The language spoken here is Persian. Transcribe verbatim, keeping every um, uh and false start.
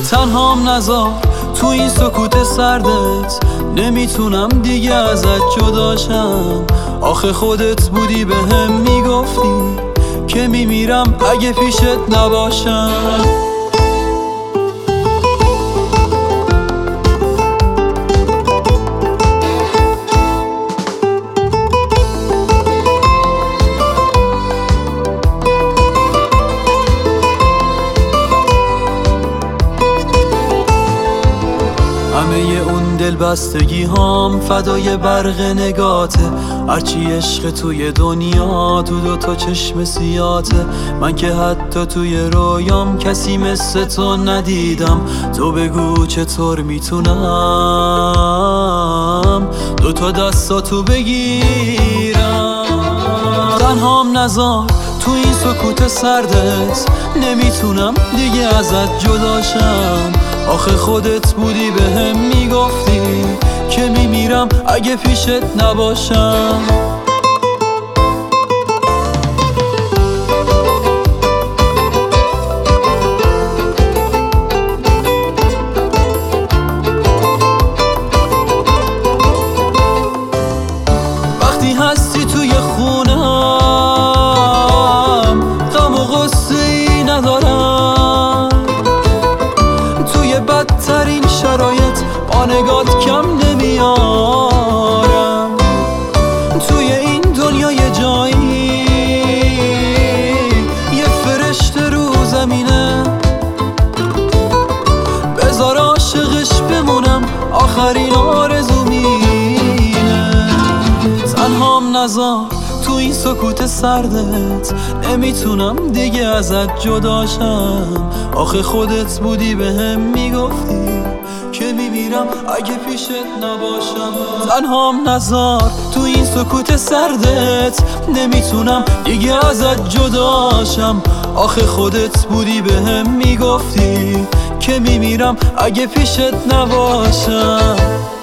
تنهام نذار تو این سکوت سردت، نمیتونم دیگه ازت جداشم. آخه خودت بودی به هم میگفتی که میمیرم اگه پیشت نباشم. همه اون دلبستگی هام فدای برق نگاته، هرچی عشق توی دنیا تو دوتا چشم سیاته. من که حتی توی رویام کسی مثل تو ندیدم، تو بگو چطور میتونم دوتا دستاتو بگیرم. تنهام نذار تو این سکوت سردت، نمیتونم دیگه ازت جداشم. آخه خودت بودی به هم میگفتی که میمیرم اگه پیشت نباشم. وقتی هستی توی خونم غم و غصه ای ندارم، توی بدترین شرایط با نگات کم نمیارم. توی این دنیا یه جایی یه فرشته رو زمینه، بذار عاشقش بمونم آخرین آرزومینه. تنهام نذار تو این سکوت سردت، نمیتونم دیگه ازت جداشم. آخه خودت بودی به هم میگفتی که میمیرم اگه پیشت نباشم. تنهام نذار تو این سکوت سردت، نمیتونم دیگه ازت جداشم. آخه خودت بودی به هم میگفتی که میمیرم اگه پیشت نباشم.